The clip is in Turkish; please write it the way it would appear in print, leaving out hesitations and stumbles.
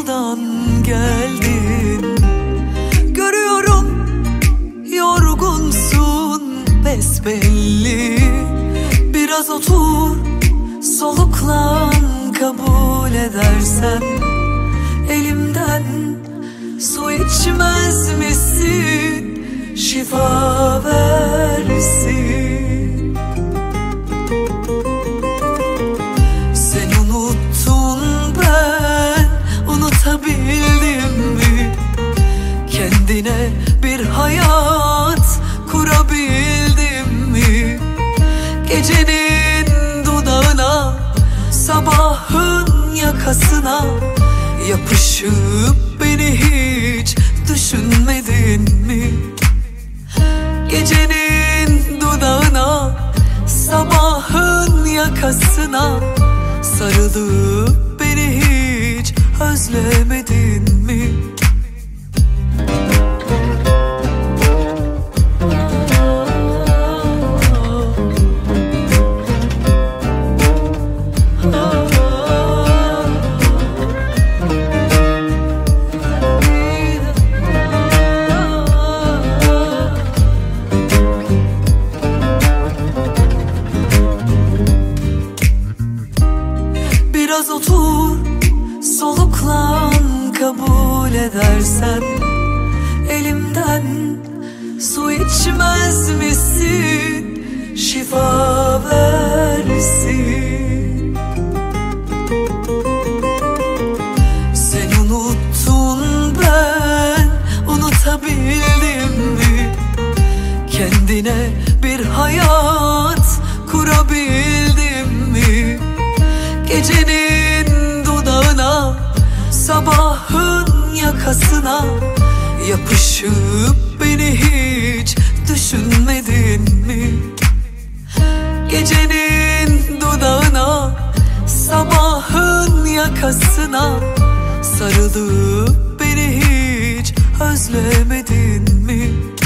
yoldan geldin. Görüyorum yorgunsun besbelli. Biraz otur, soluklan, kabul edersen elimden su içmez misin? Şifa versin. Sen unuttun, ben unutabildim mi? Kendine bir hayat kurabildim mi? Gecenin dudağına, sabahın yakasına yapışıp beni hiç düşünmedin mi? Gecenin dudağına, sabahın yakasına sarılıp beni hiç özlemedin mi? Biraz otur, soluklan, kabul edersen elimden su içmez misin? Şifa versin. Sen unuttun, ben unutabildim mi? Kendine bir hayat kurabildim mi? Gecenin dudağına, sabahın yakasına yapışıp beni hiç düşünmedin mi? Gecenin dudağına, sabahın yakasına sarılıp beni hiç özlemedin mi?